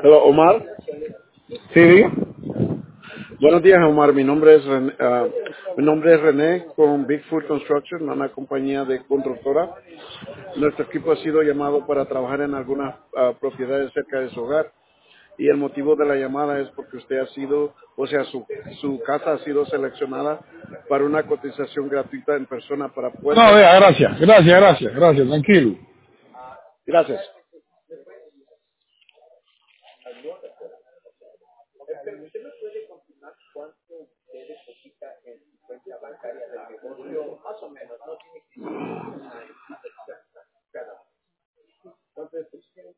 Hello, Omar. Sí, diga. Buenos días, Omar. Mi nombre es René con Bigfoot Construction, una compañía de constructora. Nuestro equipo ha sido llamado para trabajar en algunas propiedades cerca de su hogar. Y el motivo de la llamada es porque usted ha sido, o sea, su casa ha sido seleccionada para una cotización gratuita en persona para No, puertas. vea, gracias, tranquilo. Gracias.